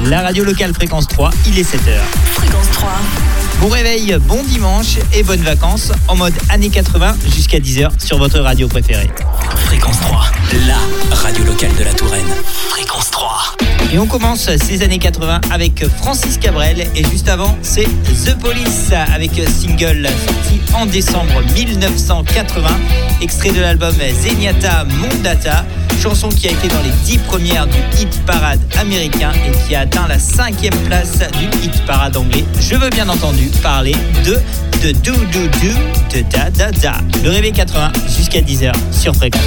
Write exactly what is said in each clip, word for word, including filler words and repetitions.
La radio locale Fréquence trois, il est sept heures. Fréquence trois. Bon réveil, bon dimanche et bonnes vacances en mode années quatre-vingts jusqu'à dix heures sur votre radio préférée. Fréquence trois, la radio locale de la Touraine. Fréquence trois. Et on commence ces années quatre-vingts avec Francis Cabrel et juste avant c'est The Police avec single sorti en décembre mille neuf cent quatre-vingts, extrait de l'album Zenyatta Mondata, chanson qui a été dans les dix premières du hit parade américain et qui a atteint la cinquième place du hit parade anglais. Je veux bien entendu parler de de do do do de da da da. Le réveil quatre-vingts jusqu'à dix heures sur Fréquence.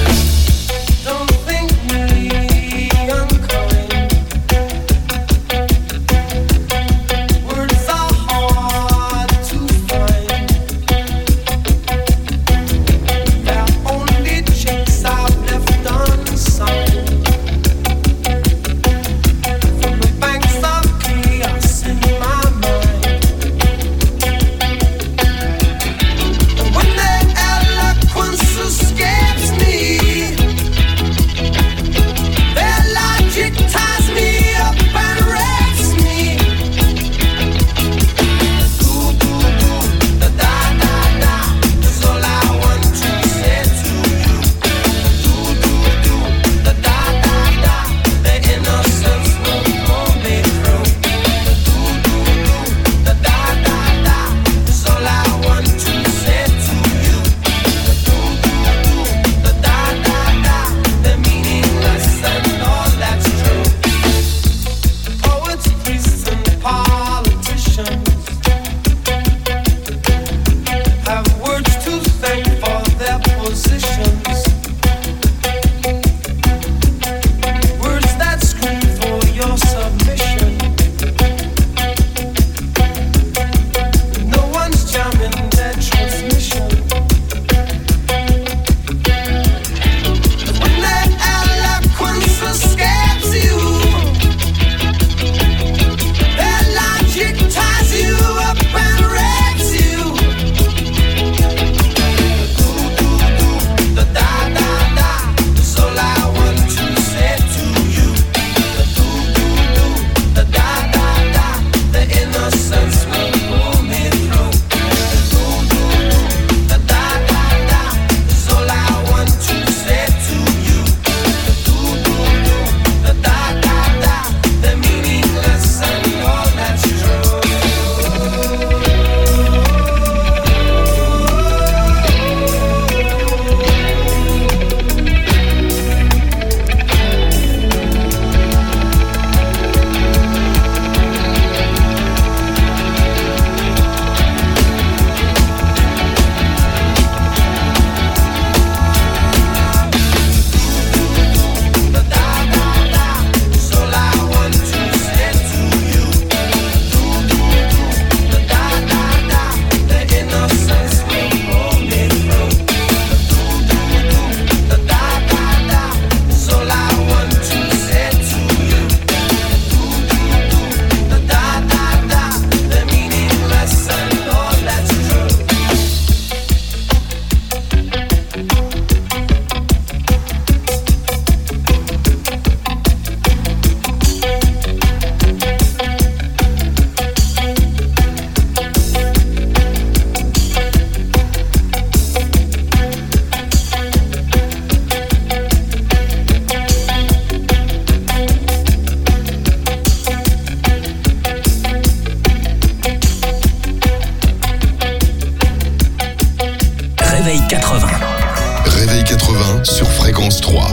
Sur Fréquence trois.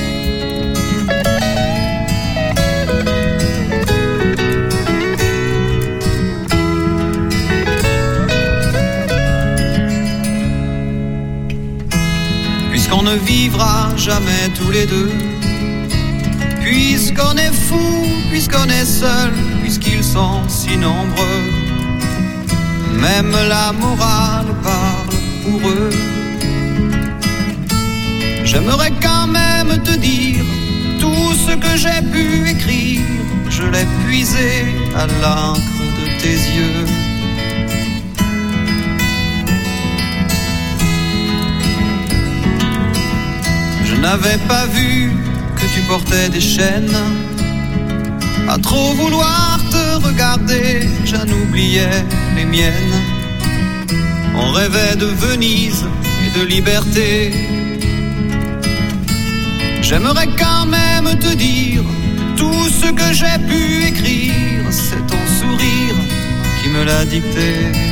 Puisqu'on ne vivra jamais tous les deux, puisqu'on est fou, puisqu'on est seul, puisqu'ils sont si nombreux, même la morale parle pour eux. J'aimerais quand même te dire tout ce que j'ai pu écrire, je l'ai puisé à l'encre de tes yeux. Je n'avais pas vu que tu portais des chaînes À trop vouloir te regarder, j'en oubliais les miennes. On rêvait de Venise et de liberté. J'aimerais quand même te dire tout ce que j'ai pu écrire. C'est ton sourire qui me l'a dicté.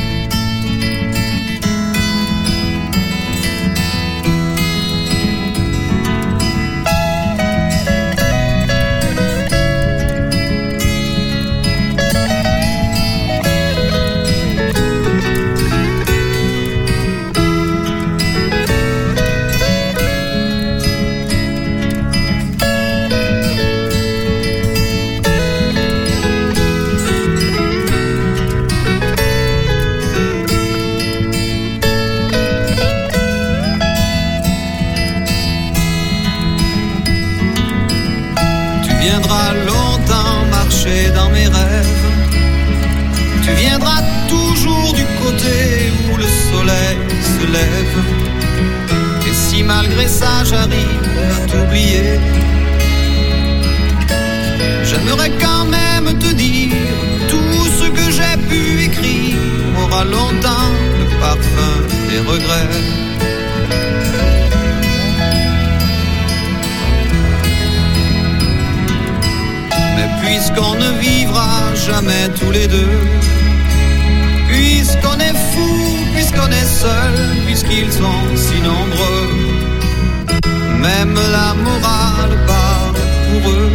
Dans mes rêves, tu viendras toujours du côté où le soleil se lève. Et si malgré ça j'arrive à t'oublier, j'aimerais quand même te dire tout ce que j'ai pu écrire aura longtemps le parfum des regrets. Puisqu'on ne vivra jamais tous les deux, puisqu'on est fou, puisqu'on est seul, puisqu'ils sont si nombreux, même la morale parle pour eux.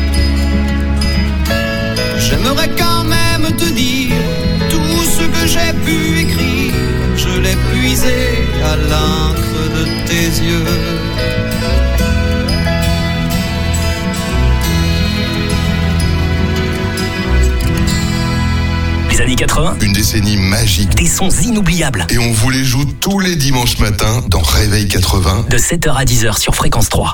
J'aimerais quand même te dire tout ce que j'ai pu écrire, je l'ai puisé à l'encre de tes yeux. Les années quatre-vingts, une décennie magique. Des sons inoubliables. Et on vous les joue tous les dimanches matins dans Réveil quatre-vingts. De sept heures à dix heures sur Fréquence trois.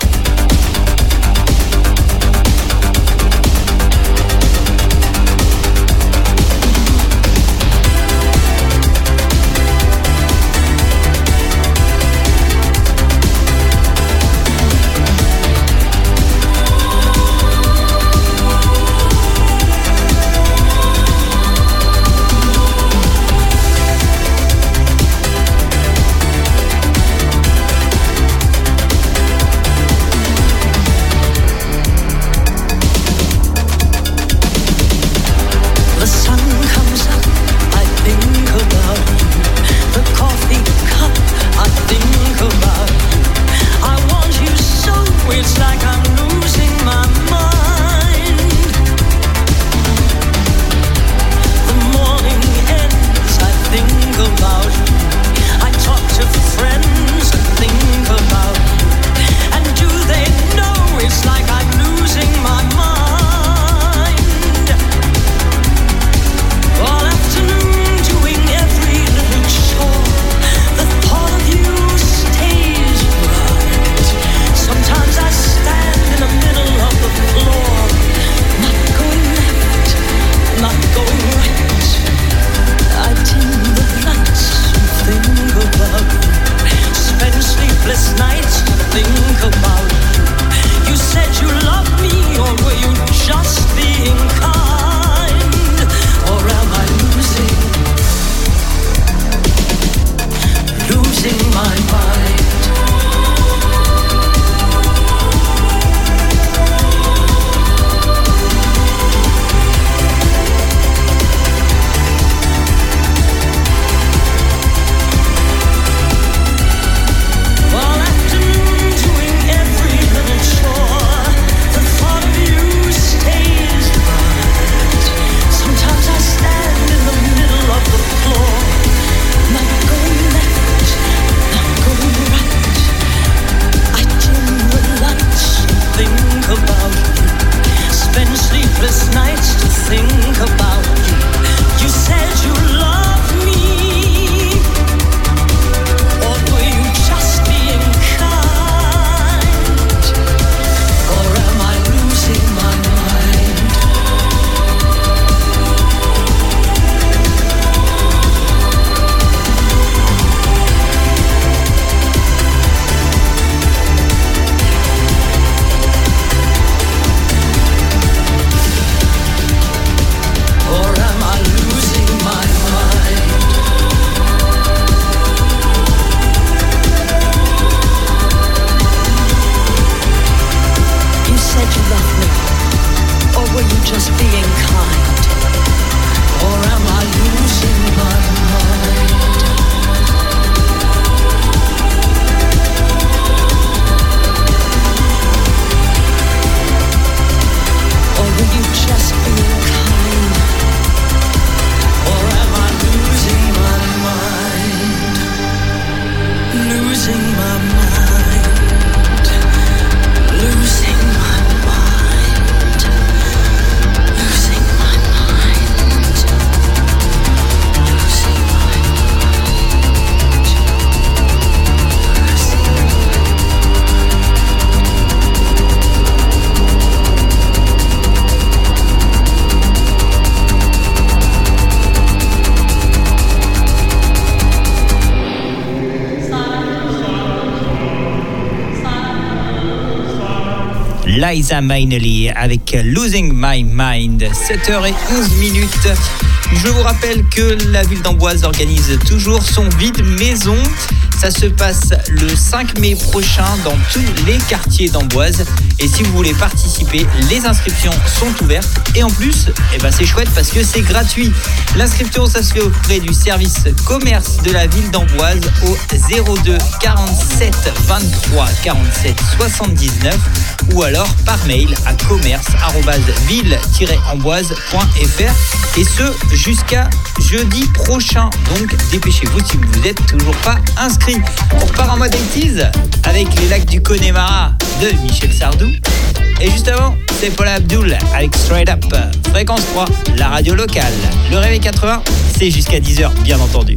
Liza Minnelli avec Losing My Mind. sept heures onze minutes. Je vous rappelle que la ville d'Amboise organise toujours son vide maison. Ça se passe le cinq mai prochain dans tous les quartiers d'Amboise. Et si vous voulez participer, les inscriptions sont ouvertes. Et en plus, eh ben c'est chouette parce que c'est gratuit. L'inscription, ça se fait auprès du service commerce de la ville d'Amboise au zéro deux quarante-sept vingt-trois quarante-sept soixante-dix-neuf ou alors par mail à commerce arobase ville tiret amboise point f r et ce jusqu'à jeudi prochain. Donc dépêchez-vous si vous n'êtes toujours pas inscrit. On repart en mode eighties avec les lacs du Connemara de Michel Sardou. Et juste avant, c'est Paula Abdul avec Straight Up. Fréquence trois, la radio locale. Le Réveil quatre-vingts, c'est jusqu'à dix heures, bien entendu.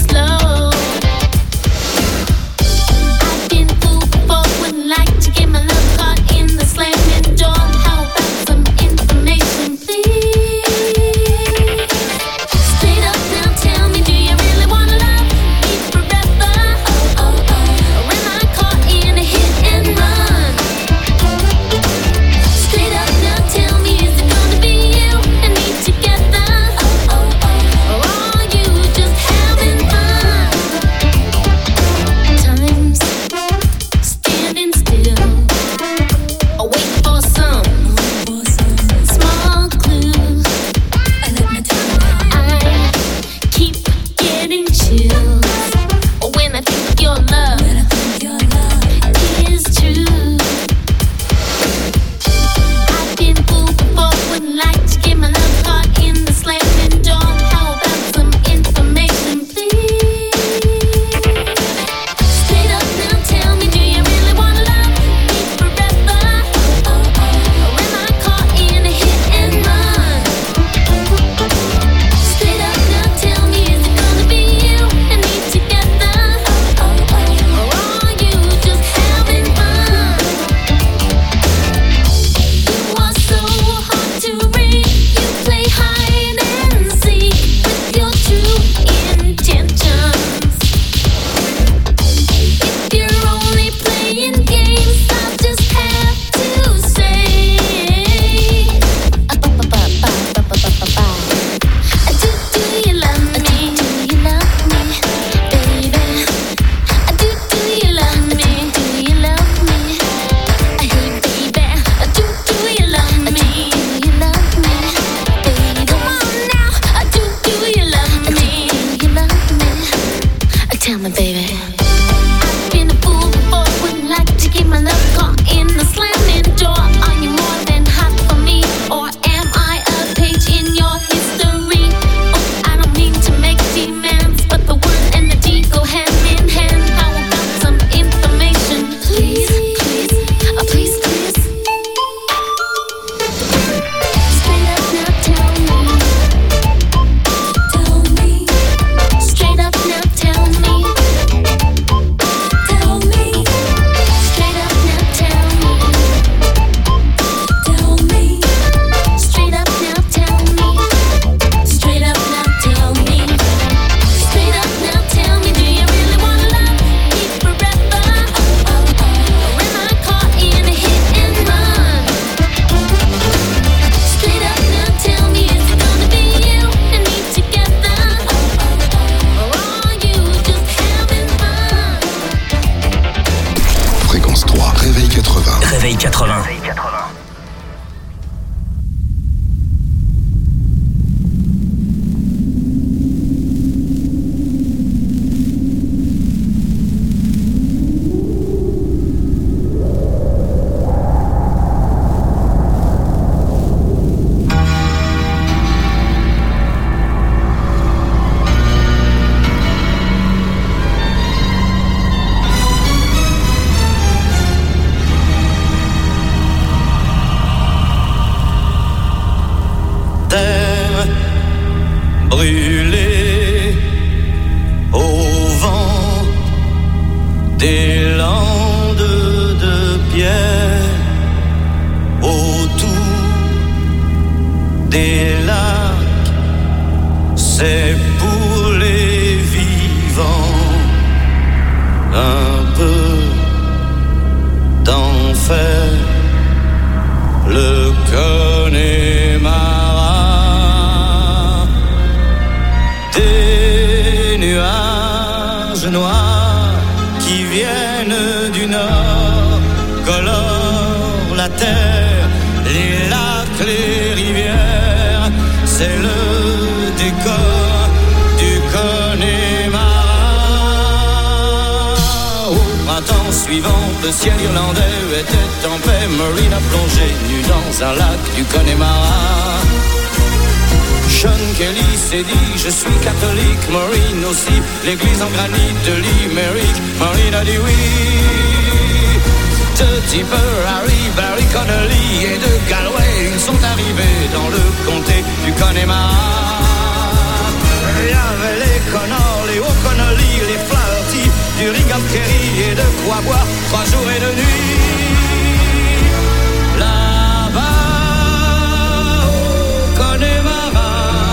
Like to get my life brûlé au vent des landes de pierre, autour des lacs, c'est pour les vivants un peu d'enfer. Le Connemara, des nuages noirs qui viennent du nord colorent la terre, les lacs, les rivières, c'est le décor du Connemara. Au printemps suivant, le ciel irlandais était en paix. Maureen a plongé nue dans un lac du Connemara. Sean Kelly s'est dit, je suis catholique. Maureen aussi, l'église en granit de Limerick. Maureen a dit oui. De Tipper, Harry, Barry Connolly et de Galway, ils sont arrivés dans le comté du Connemara. Il y avait les Connors, les O'Connolly, les Flaherty, du Ringham Kerry et de quoi boire trois jours et deux nuits. Là-bas au Connemara,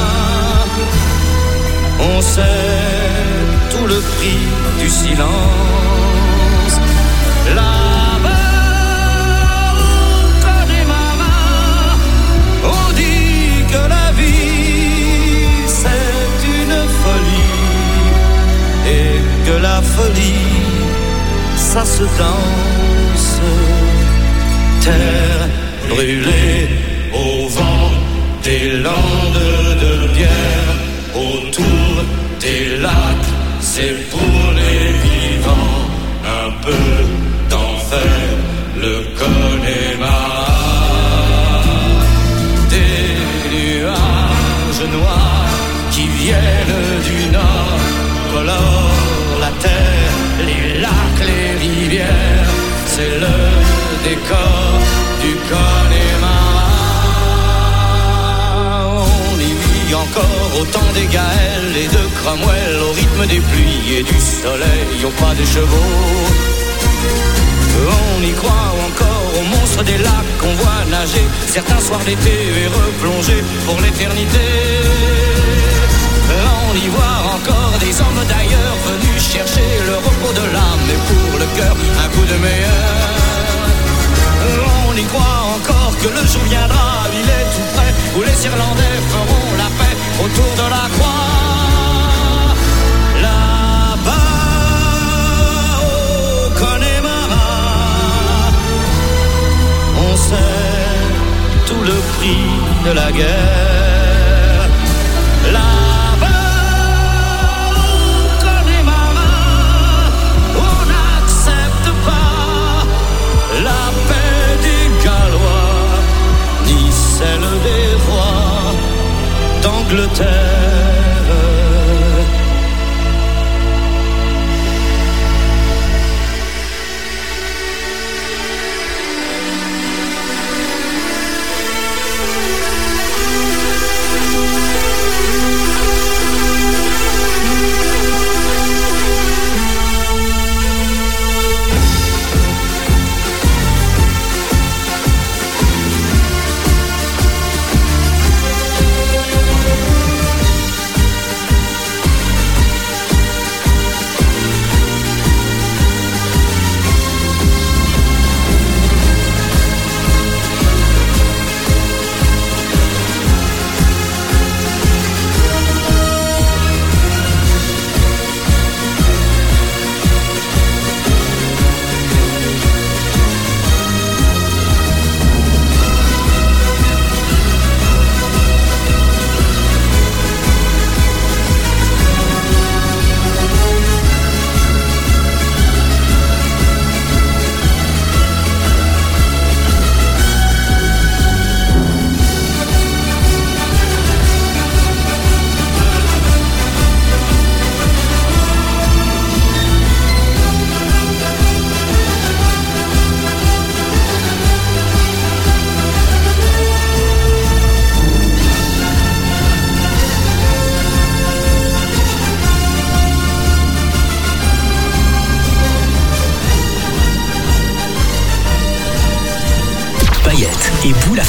on sait tout le prix du silence. Là-bas au Connemara, on dit que la vie c'est une folie et que la folie ça se danse. Terre brûlée au vent des landes de pierre, autour des lacs, c'est pour les vivants un peu d'enfer, le Connemara. Des nuages noirs qui viennent du nord colorent la terre, les lacs, les rivières, c'est le décor du Connemara. On y vit encore au temps des Gaëls et de Cromwell, au rythme des pluies et du soleil, au pas des chevaux. On y croit encore aux monstres des lacs qu'on voit nager certains soirs d'été et replonger pour l'éternité. On y voit encore des hommes d'ailleurs venus chercher le repos de l'âme et pour le cœur un coup de meilleur. On y croit encore que le jour viendra, il est tout près, où les Irlandais feront la paix autour de la croix. Là-bas au Connemara, on sait tout le prix de la guerre. Là-bas au Connemara, on n'accepte pas la paix des Gallois, ni celle des rois d'Angleterre.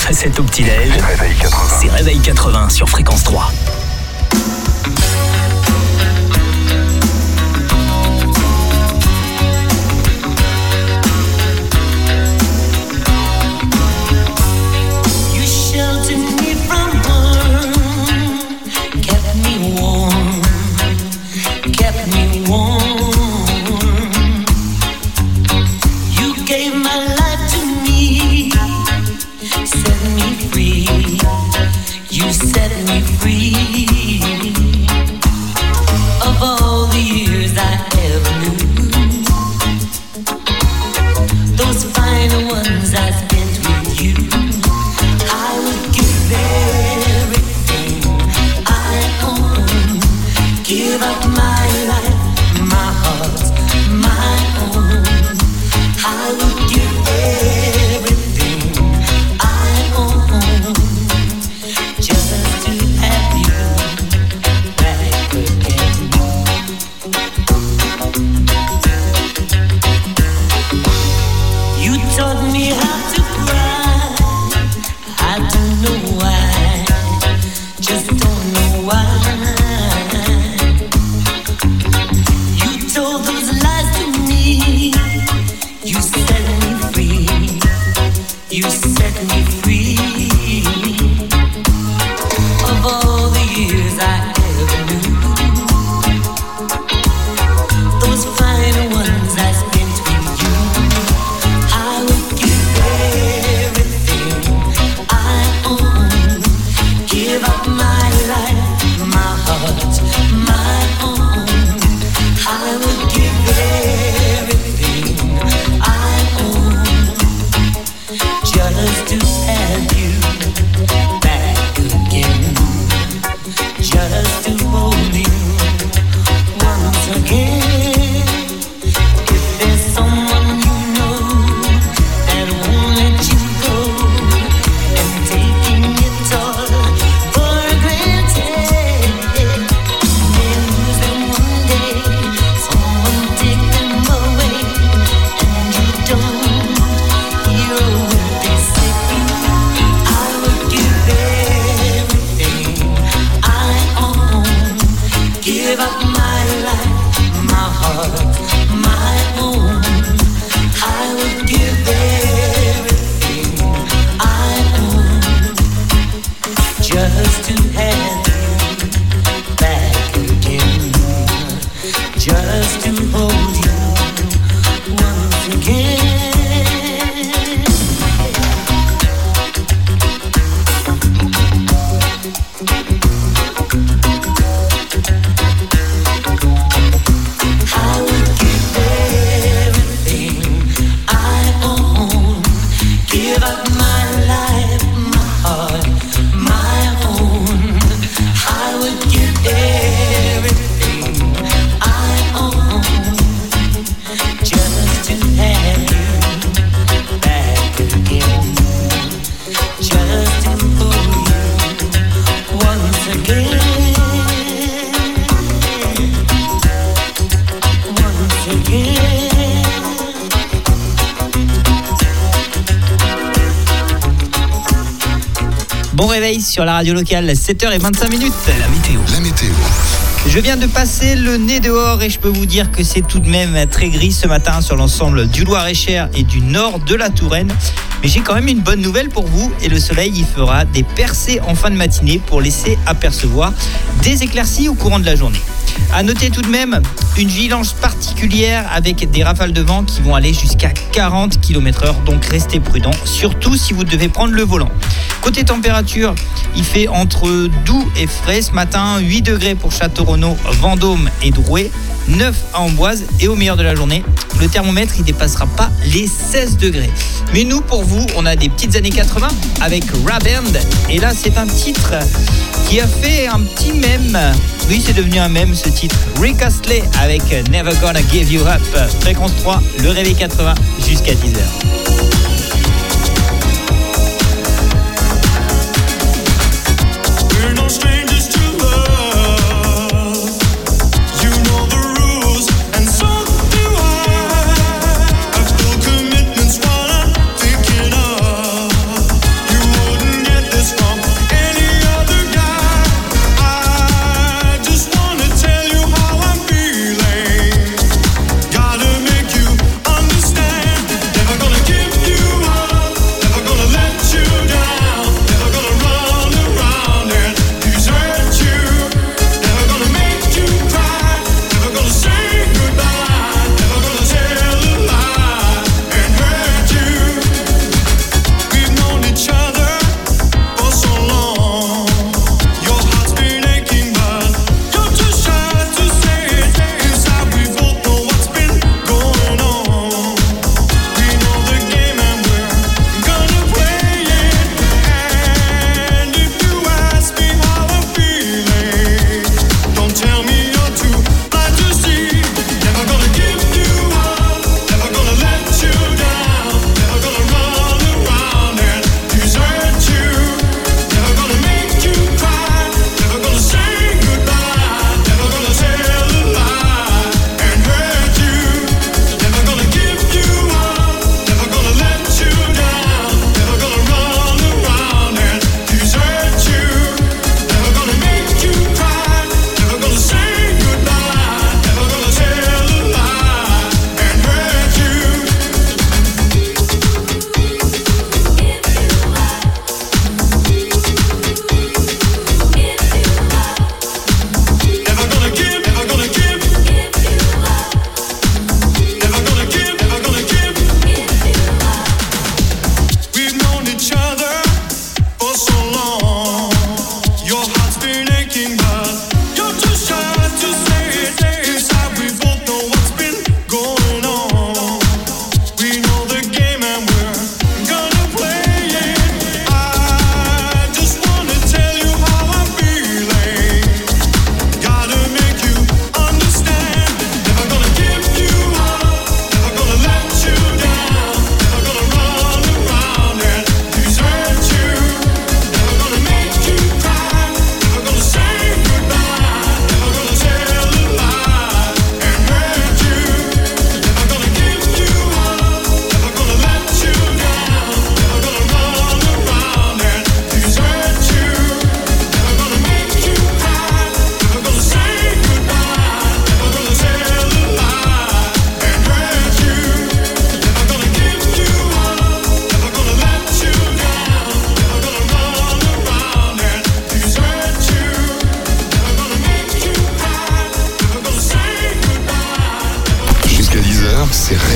facette au petit-déj. C'est Réveil quatre-vingts. C'est Réveil quatre-vingts sur Fréquence trois. Bon réveil sur la radio locale, sept heures vingt-cinq minutes. La météo. La météo. Je viens de passer le nez dehors et je peux vous dire que c'est tout de même très gris ce matin sur l'ensemble du Loir-et-Cher et du nord de la Touraine. Mais j'ai quand même une bonne nouvelle pour vous et le soleil y fera des percées en fin de matinée pour laisser apercevoir des éclaircies au courant de la journée. À noter tout de même une vigilance particulière avec des rafales de vent qui vont aller jusqu'à quarante kilomètres heure, donc restez prudents, surtout si vous devez prendre le volant. Côté température, il fait entre doux et frais ce matin, huit degrés pour Château-Renaud, Vendôme et Drouet, neuf à Amboise et au meilleur de la journée, le thermomètre il dépassera pas les seize degrés. Mais nous, pour vous, on a des petites années quatre-vingts avec Raband et là c'est un titre qui a fait un petit mème. Oui, c'est devenu un mème ce titre. Rick Astley avec Never Gonna Give You Up. Fréquence trois, le réveil quatre-vingts jusqu'à dix heures. Would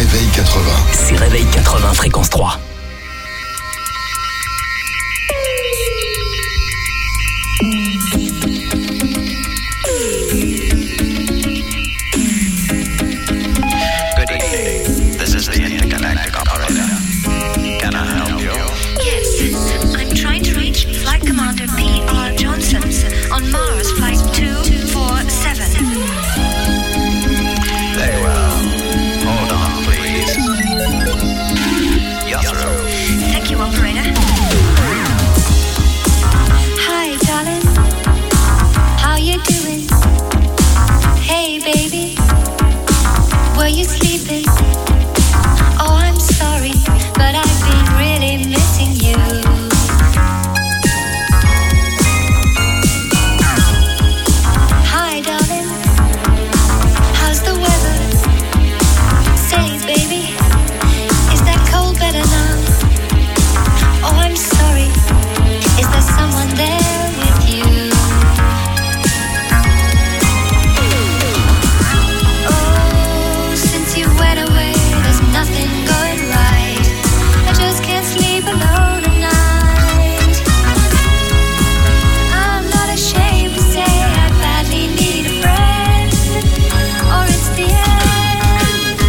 Réveil quatre-vingts. C'est Réveil quatre-vingts, fréquence trois. Good evening. This is the intergalactic operator. Can I help you? Yes, I'm trying to reach Flight Commander P R Johnson on Mars Flight two four seven. Very well. Hold on, please. You're through. Thank you, operator. Hi, darling. How you doing? Hey, baby. Were you sleeping? Oh, I'm sorry, but I've been really missing you. Hi, darling. How's the weather? Say, baby, is that cold better now? Oh, I'm sorry. Is there someone there with you? Oh, since you went away, there's nothing going right. I just can't sleep alone at night. I'm not ashamed to say I badly need a friend, or it's the end.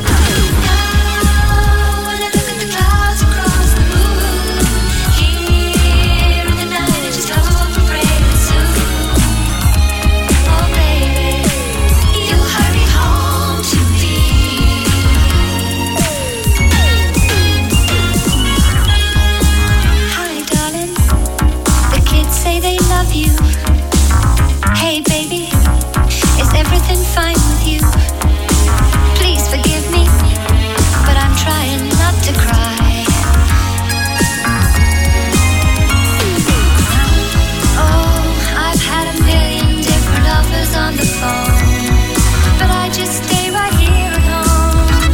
Now when I look at the clouds across the moon, here in the night I just hope and pray that soon, oh baby, you'll hurry home to me. Hi, darling. The kids say they love you. Hey, baby, is everything fine with you? Please forgive me, but I'm trying not to cry. Oh, I've had a million different offers on the phone, but I just stay right here at home.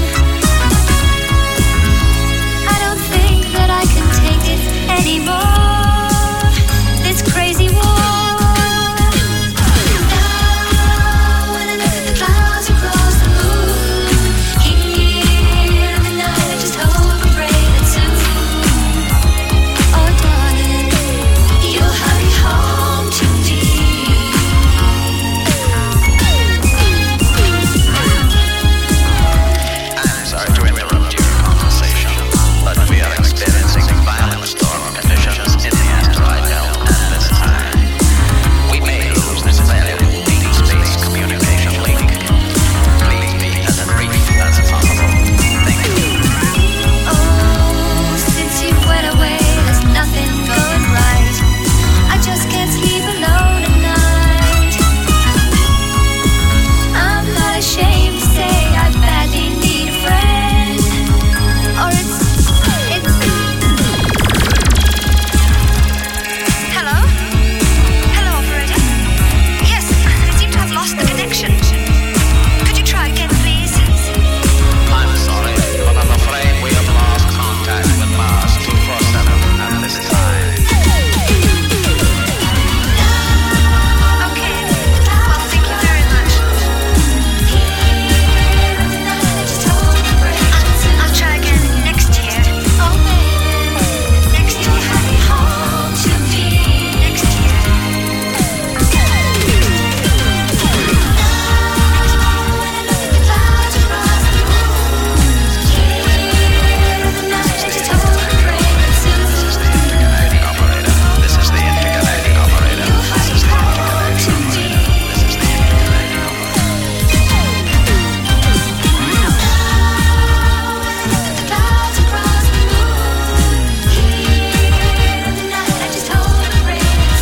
I don't think that I can take it anymore, this crazy war. Now when I look at the clouds across the moon, here in the night I just hope and pray that soon, oh darling, you'll hurry home to me. I'm sorry to interrupt your conversation, but we are experiencing violent storm conditions in the asteroid belt at this time. We may lose this valuable deep space communication link. Please be as brief as possible. Thank you. Oh, since you went away, there's nothing going right. I just can't sleep alone at night. I'm not ashamed to say I badly need a friend, or it's, it's. Hello? Hello, operator? Yes, I seem to have lost the connection. Could you try again, please? I'm sorry, but I'm afraid we have lost contact with Mars two four seven at this time. Okay. Well, thank you very much. I'll, I'll try again next year. Oh, baby. Next year. Hurry home to me. Next year. Clouds across the moon. Here in the night, just hope and pray that soon. This is the intergalactic operator. This is the intergalactic operator. This is the intergalactic operator. This is the intergalactic The clouds across the moon. Here in the night, I just hope and pray that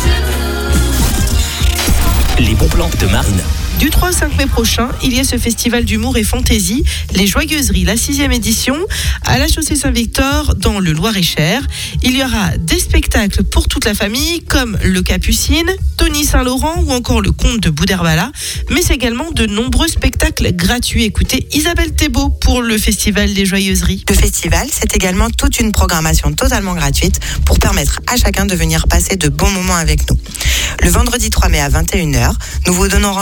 soon. Les bons plans de Marine. Du trois au cinq mai prochain, il y a ce festival d'humour et fantaisie, les Joyeuseries, la sixième édition, à la chaussée Saint-Victor, dans le Loir-et-Cher. Il y aura des spectacles pour toute la famille, comme le Capucine, Tony Saint-Laurent ou encore le Comte de Boudherbala, mais c'est également de nombreux spectacles gratuits. Écoutez Isabelle Thébault pour le festival des Joyeuseries. Le festival, c'est également toute une programmation totalement gratuite pour permettre à chacun de venir passer de bons moments avec nous. Le vendredi trois mai à vingt et une heures, nous vous donnons rendez-vous avec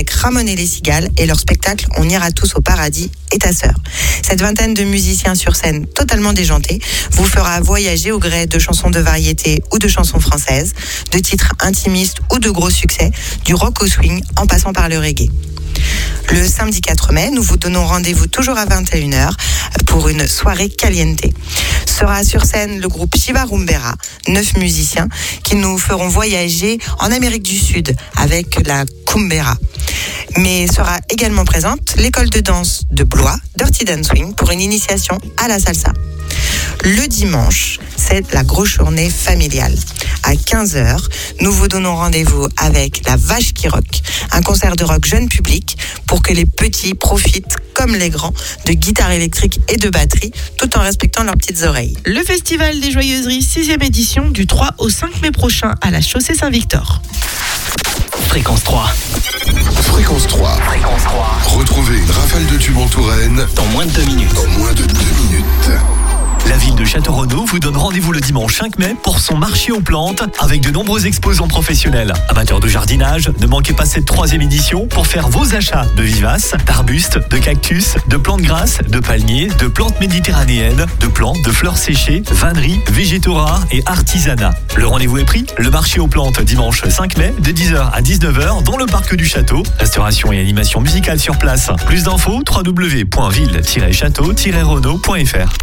avec Ramon et les Cigales et leur spectacle On ira tous au paradis et ta sœur. Cette vingtaine de musiciens sur scène totalement déjantés vous fera voyager au gré de chansons de variété ou de chansons françaises, de titres intimistes ou de gros succès, du rock au swing en passant par le reggae. Le samedi quatre mai, nous vous donnons rendez-vous toujours à vingt et une heures pour une soirée caliente. Sera sur scène le groupe Shiva Rumbera, neuf musiciens qui nous feront voyager en Amérique du Sud avec la Kumbera. Mais sera également présente l'école de danse de Blois, Dirty Dancing, pour une initiation à la salsa. Le dimanche, c'est la grosse journée familiale. À quinze heures, nous vous donnons rendez-vous avec la Vache qui rock, un concert de rock jeune public pour que les petits profitent, comme les grands, de guitare électrique et de batterie, tout en respectant leurs petites oreilles. Le Festival des Joyeuseries, sixième édition, du trois au cinq mai prochain à la chaussée Saint-Victor. Fréquence trois. Fréquence trois. Fréquence trois. Retrouvez une rafale de tubes en Touraine Dans moins de deux minutes. dans moins de deux minutes. La ville de Château-Renaud vous donne rendez-vous le dimanche cinq mai pour son marché aux plantes avec de nombreux exposants professionnels. Amateurs de jardinage, ne manquez pas cette troisième édition pour faire vos achats de vivaces, d'arbustes, de cactus, de plantes grasses, de palmiers, de plantes méditerranéennes, de plantes, de fleurs séchées, vanneries, végétaux rares et artisanat. Le rendez-vous est pris, le marché aux plantes dimanche cinq mai de dix heures à dix-neuf heures dans le parc du château. Restauration et animation musicale sur place. Plus d'infos, w w w point ville tiret château tiret renaud point f r.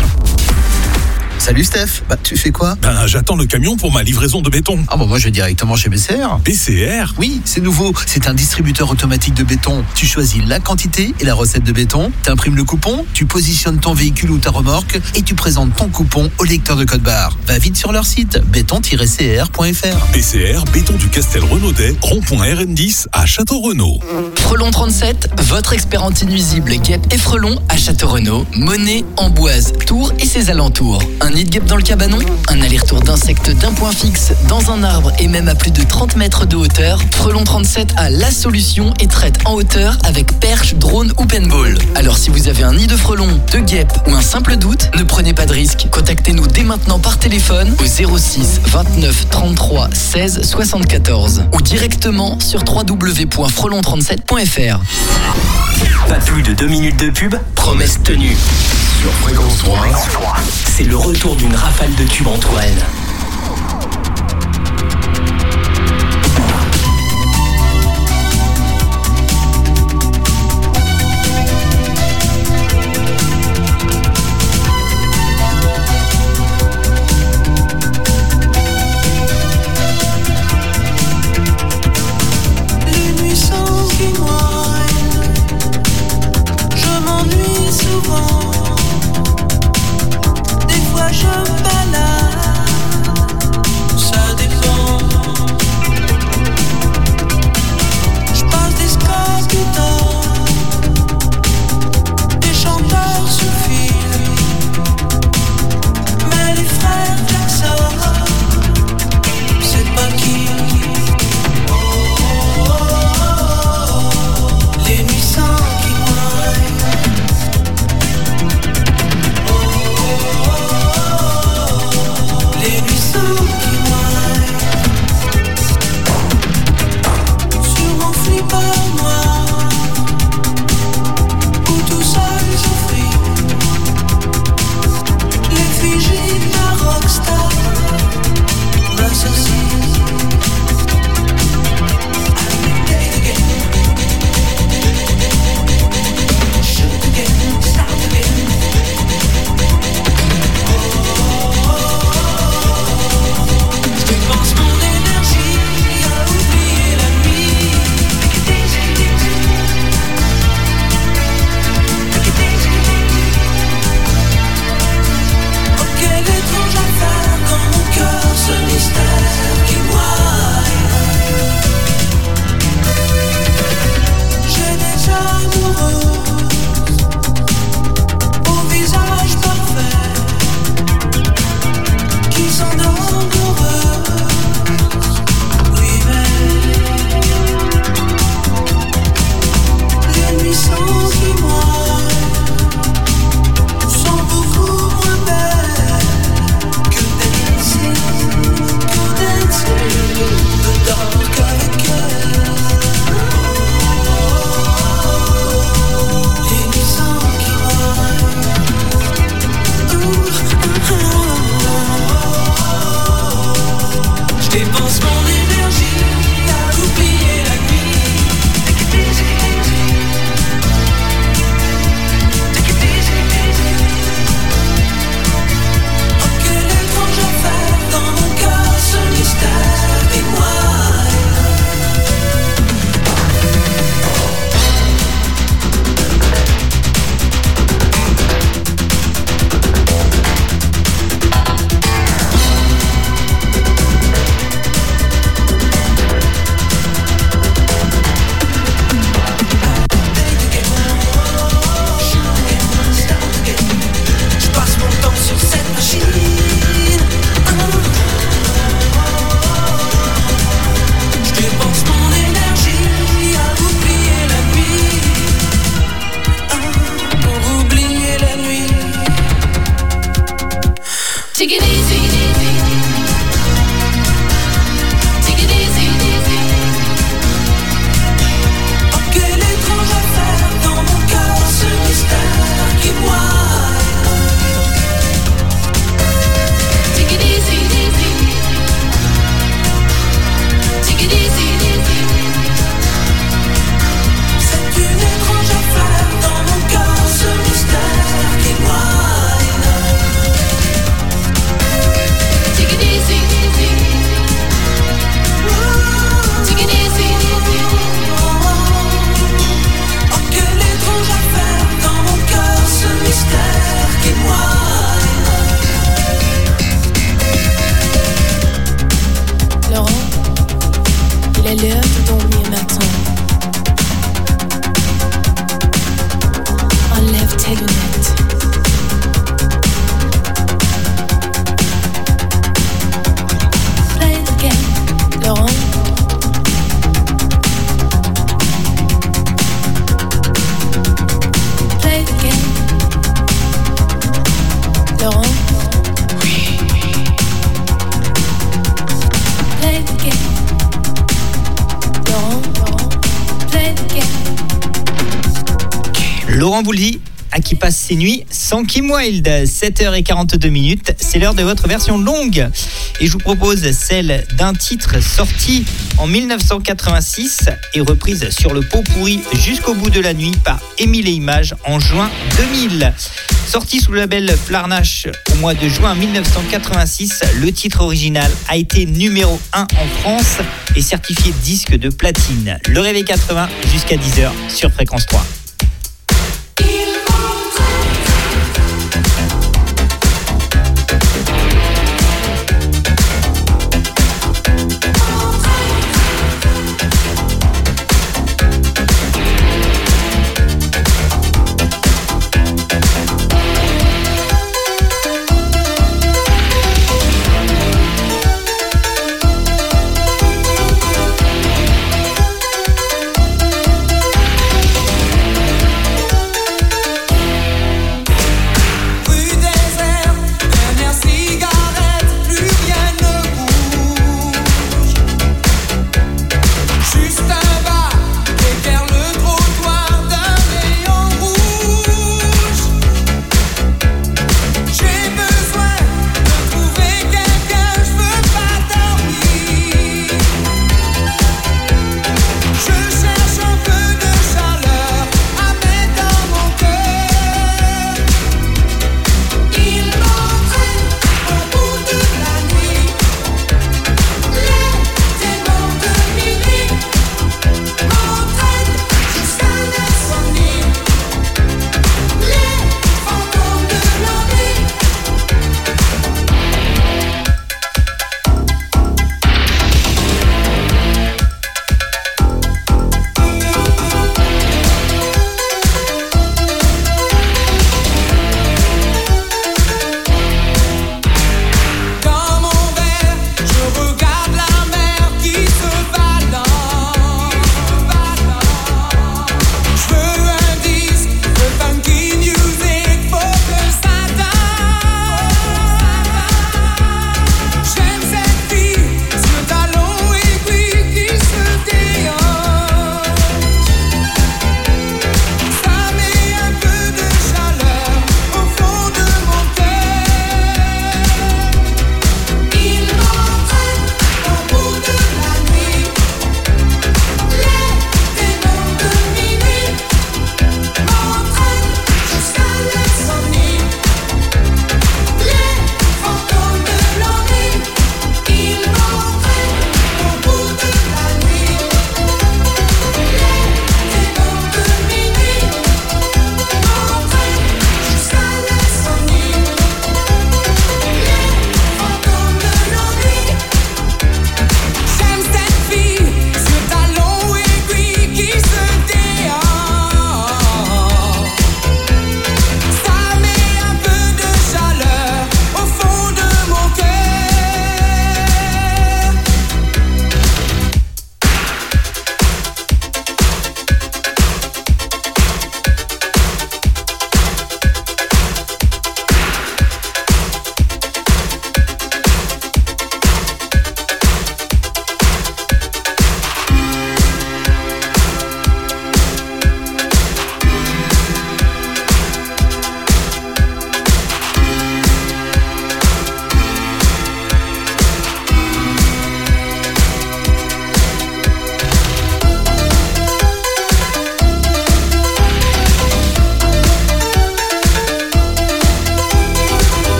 Salut Steph, bah tu fais quoi? Ben j'attends le camion pour ma livraison de béton. Ah bon, moi je vais directement chez B C R. B C R? Oui, c'est nouveau, c'est un distributeur automatique de béton. Tu choisis la quantité et la recette de béton, tu imprimes le coupon, tu positionnes ton véhicule ou ta remorque et tu présentes ton coupon au lecteur de code barre. Va vite sur leur site béton tiret c r point f r. B C R, béton du Castel Renaudet, rond-point R N dix à Château-Renaud. Frelon trente-sept, votre expert anti-nuisible guêpe et frelon à Château-Renaud, Monet, Amboise, Tours et ses alentours. Un nid de guêpe dans le cabanon, un aller-retour d'insectes d'un point fixe dans un arbre et même à plus de trente mètres de hauteur, Frelon trente-sept a la solution et traite en hauteur avec perche, drone ou paintball. Alors si vous avez un nid de frelon, de guêpe ou un simple doute, ne prenez pas de risque. Contactez-nous dès maintenant par téléphone au zéro six vingt-neuf trente-trois seize soixante-quatorze ou directement sur w w w point frelon trente-sept point f r. Pas plus de deux minutes de pub, promesse tenue. Sur Fréquence trois. C'est le retour d'une rafale de tubes en Touraine. Les nuits sanguinoires, je m'ennuie souvent. Des fois je me balade Il est l'heure de dormir maintenant. Enlève tes lunettes. Play the game, Laurent. Play the game, Laurent. Oui. Play the game, Laurent. Laurent. Play the game. Laurent Bouldy, à qui passe ses nuits sans Kim Wilde. sept heures quarante-deux minutes, c'est l'heure de votre version longue. Et je vous propose celle d'un titre sorti en dix-neuf cent quatre-vingt-six et reprise sur le pot pourri Jusqu'au bout de la nuit par Émile et Images en juin deux mille. Sorti sous le label Plarnache au mois de juin dix-neuf cent quatre-vingt-six, le titre original a été numéro un en France et certifié disque de platine. Le Réveil quatre-vingts jusqu'à dix heures sur Fréquence trois. Play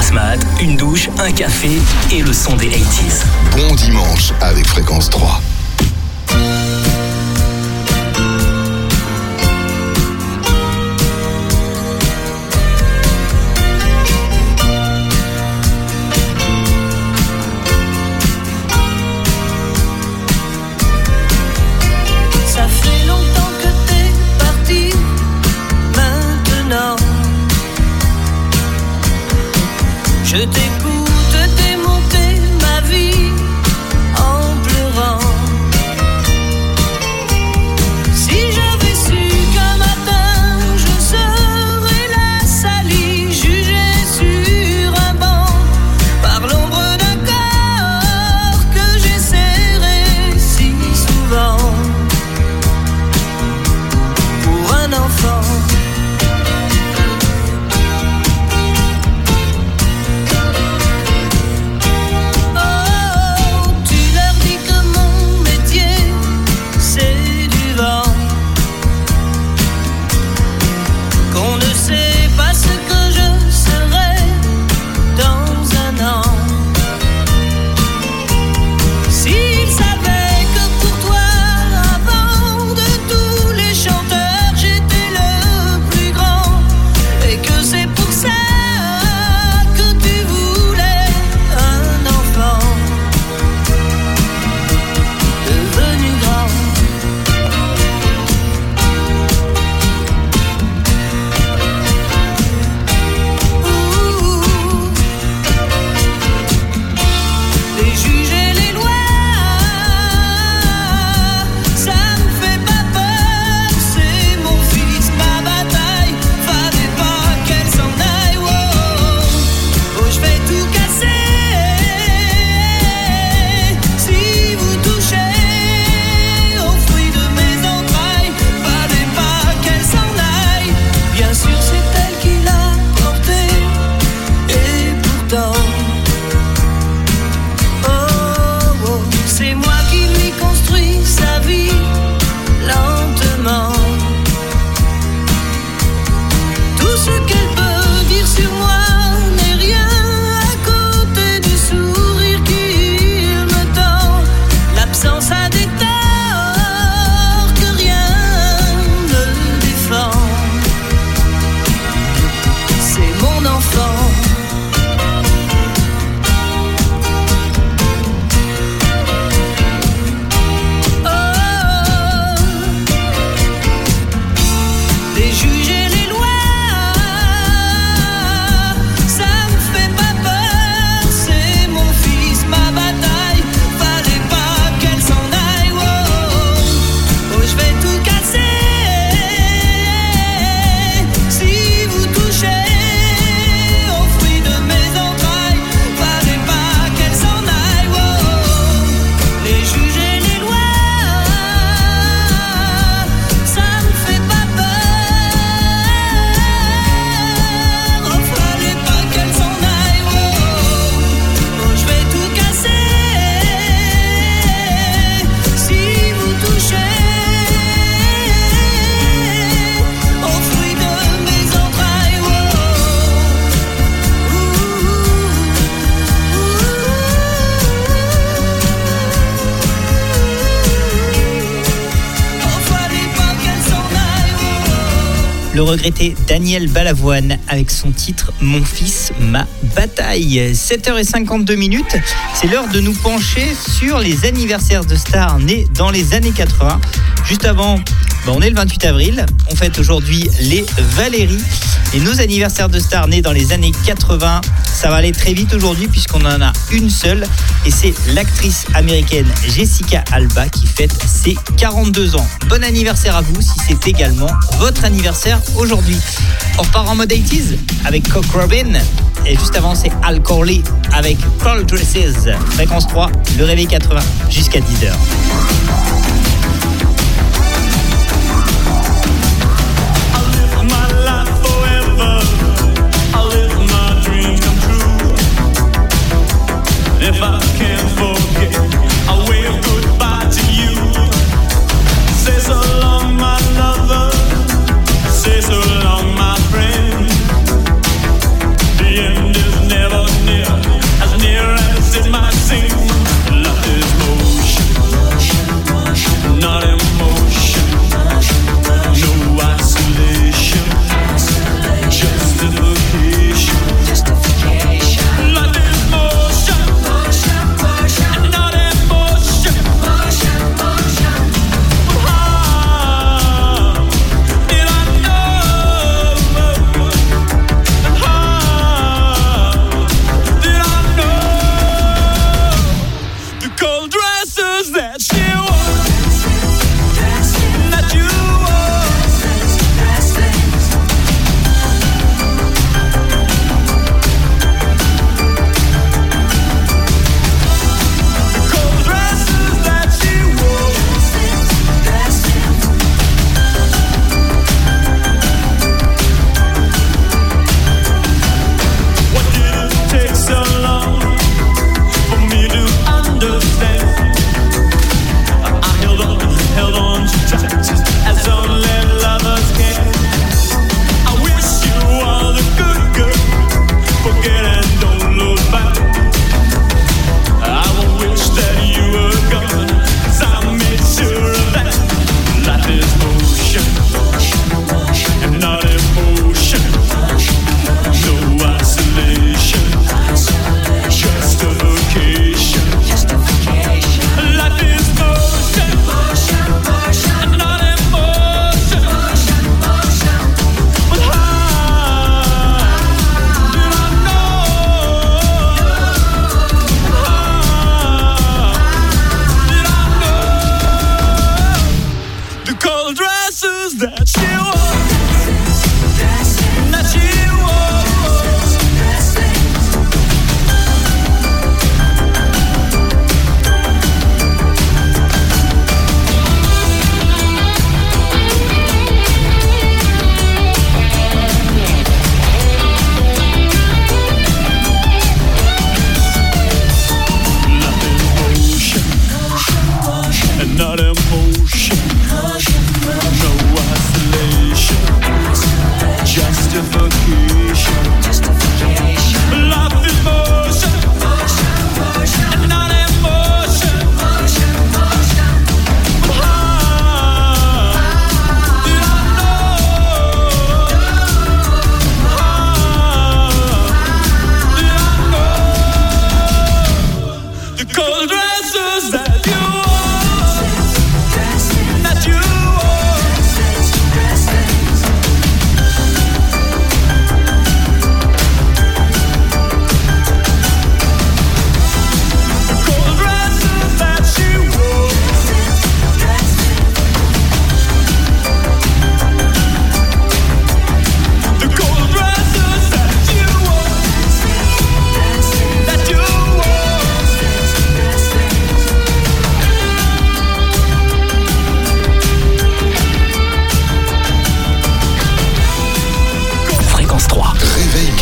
grasse mat, une douche, un café et le son des quatre-vingt-dix. Bon dimanche avec Fréquence trois. Ça fait longtemps que t'es parti, maintenant je t'écoute démonter ma vie en pleurant. Si j'avais su qu'un matin je serais la salie, jugée sur un banc par l'ombre d'un corps que j'ai serré si souvent pour un enfant. Le regretté Daniel Balavoine avec son titre Mon fils, ma bataille. sept heures cinquante-deux minutes, c'est l'heure de nous pencher sur les anniversaires de stars nés dans les années quatre-vingts. Juste avant, bah on est le vingt-huit avril, on fête aujourd'hui les Valérie. Et nos anniversaires de stars nés dans les années quatre-vingts, ça va aller très vite aujourd'hui puisqu'on en a une seule. Et c'est l'actrice américaine Jessica Alba qui fête ses quarante-deux ans. Bon anniversaire à vous si c'est également votre anniversaire aujourd'hui. On repart en mode quatre-vingt-dix avec Cock Robin. Et juste avant, c'est Al Corley avec Cold Dresses. Fréquence trois, le réveil quatre-vingts jusqu'à dix heures. If I can't forget, I'll wave goodbye to you. Say so long, my lover. Say so long, my friend. The end is never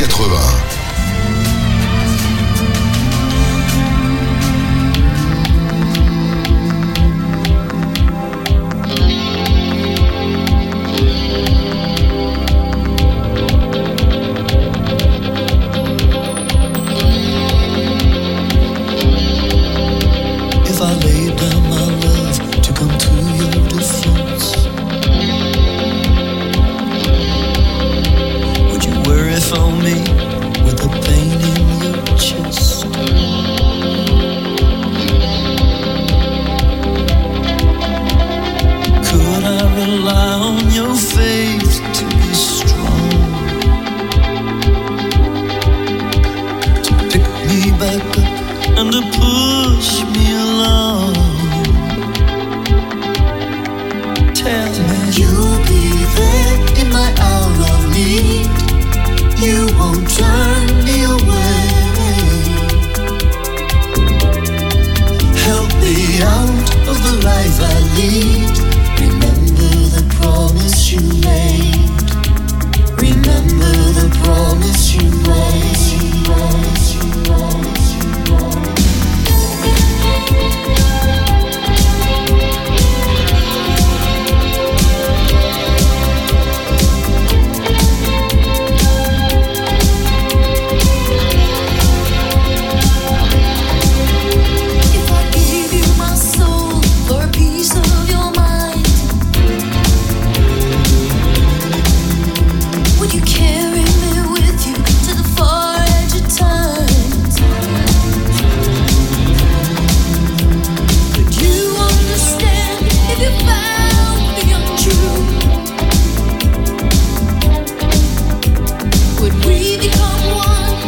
quatre-vingts. If I laid down my love to come to your defense, would you worry for me with the pain in your chest? Could I rely on your faith to be strong, to pick me back up and to push me along? Tell me you'll be there in my hour of need. You won't turn me away. Help me out of the life I lead. Remember the promise you made. Remember the promise you made. Promise you promise you promise. If I gave you my soul for a piece of your mind, would you carry me with you to the far edge of time? Could you understand if you found me untrue? Would we become one